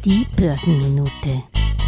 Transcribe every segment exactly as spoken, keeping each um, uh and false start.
Die Börsenminute.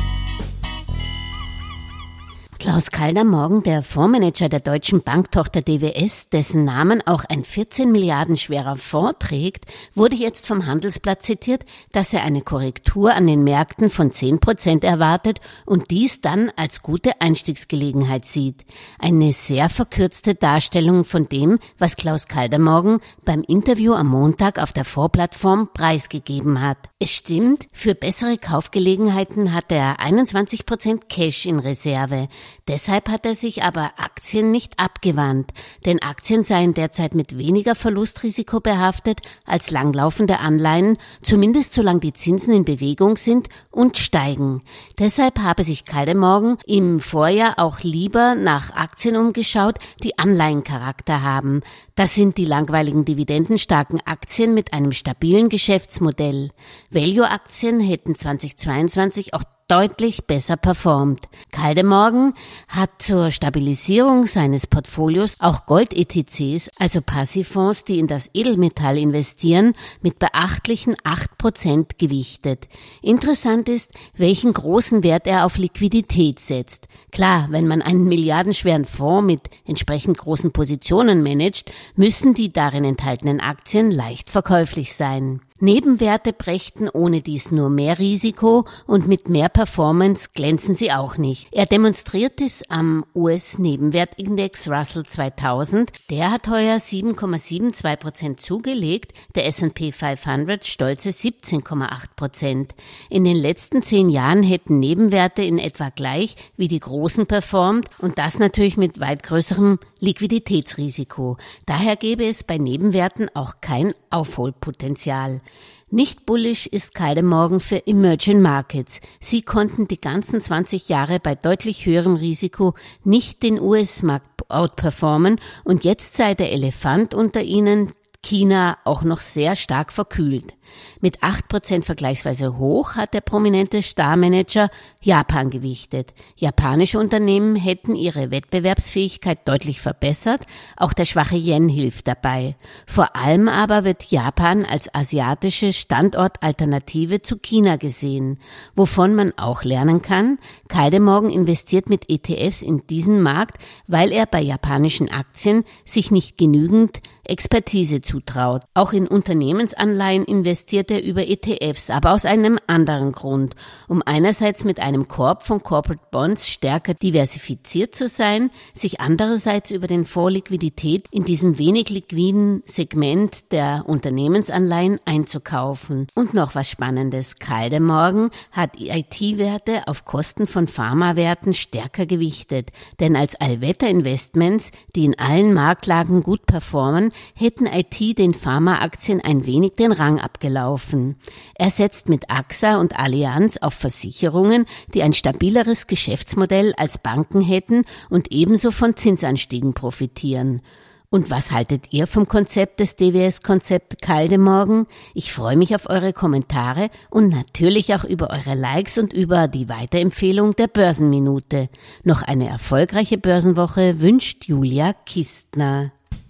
Klaus Kaldemorgen, der Fondsmanager der deutschen Banktochter D W S, dessen Namen auch ein vierzehn Milliarden schwerer Fonds trägt, wurde jetzt vom Handelsblatt zitiert, dass er eine Korrektur an den Märkten von zehn Prozent erwartet und dies dann als gute Einstiegsgelegenheit sieht. Eine sehr verkürzte Darstellung von dem, was Klaus Kaldemorgen beim Interview am Montag auf der Fondsplattform preisgegeben hat. Es stimmt, für bessere Kaufgelegenheiten hat er einundzwanzig Prozent Cash in Reserve. Deshalb hat er sich aber Aktien nicht abgewandt, denn Aktien seien derzeit mit weniger Verlustrisiko behaftet als langlaufende Anleihen, zumindest solange die Zinsen in Bewegung sind und steigen. Deshalb habe sich Kaldemorgen im Vorjahr auch lieber nach Aktien umgeschaut, die Anleihencharakter haben. Das sind die langweiligen dividendenstarken Aktien mit einem stabilen Geschäftsmodell. Value-Aktien hätten zweitausendzweiundzwanzig auch deutlich besser performt. Kaldemorgen hat zur Stabilisierung seines Portfolios auch Gold-E T Cs, also Passivfonds, die in das Edelmetall investieren, mit beachtlichen acht Prozent gewichtet. Interessant ist, welchen großen Wert er auf Liquidität setzt. Klar, wenn man einen milliardenschweren Fonds mit entsprechend großen Positionen managt, müssen die darin enthaltenen Aktien leicht verkäuflich sein. Nebenwerte brächten ohne dies nur mehr Risiko und mit mehr Performance glänzen sie auch nicht. Er demonstriert es am U S-Nebenwertindex Russell zweitausend. Der hat heuer sieben Komma zweiundsiebzig Prozent zugelegt, der S und P fünfhundert stolze siebzehn Komma acht Prozent. In den letzten zehn Jahren hätten Nebenwerte in etwa gleich wie die großen performt und das natürlich mit weit größerem Liquiditätsrisiko. Daher gäbe es bei Nebenwerten auch kein Aufholpotenzial. Nicht bullish ist Kaldemorgen für Emerging Markets. Sie konnten die ganzen zwanzig Jahre bei deutlich höherem Risiko nicht den U S-Markt outperformen und jetzt sei der Elefant unter ihnen, China, auch noch sehr stark verkühlt. Mit acht Prozent vergleichsweise hoch hat der prominente Starmanager Japan gewichtet. Japanische Unternehmen hätten ihre Wettbewerbsfähigkeit deutlich verbessert, auch der schwache Yen hilft dabei. Vor allem aber wird Japan als asiatische Standortalternative zu China gesehen, wovon man auch lernen kann. Kaldemorgen investiert mit E T Fs in diesen Markt, weil er bei japanischen Aktien sich nicht genügend Expertise zutraut. Auch in Unternehmensanleihen investiert er über E T Fs, aber aus einem anderen Grund, um einerseits mit einem Korb von Corporate Bonds stärker diversifiziert zu sein, sich andererseits über den Fonds Liquidität in diesem wenig liquiden Segment der Unternehmensanleihen einzukaufen. Und noch was Spannendes, Kaldemorgen hat I T-Werte auf Kosten von Pharmawerten stärker gewichtet, denn als Allwetter-Investments, die in allen Marktlagen gut performen, hätten I T den Pharmaaktien ein wenig den Rang abgelaufen. Er setzt mit A X A und Allianz auf Versicherungen, die ein stabileres Geschäftsmodell als Banken hätten und ebenso von Zinsanstiegen profitieren. Und was haltet ihr vom Konzept des D W S-Konzept Kaldemorgen? Ich freue mich auf eure Kommentare und natürlich auch über eure Likes und über die Weiterempfehlung der Börsenminute. Noch eine erfolgreiche Börsenwoche wünscht Julia Kistner.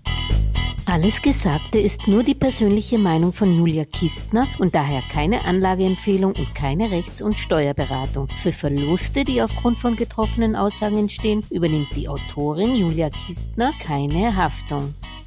Alles Gesagte ist nur die persönliche Meinung von Julia Kistner und daher keine Anlageempfehlung und keine Rechts- und Steuerberatung. Für Verluste, die aufgrund von getroffenen Aussagen entstehen, übernimmt die Autorin Julia Kistner keine Haftung.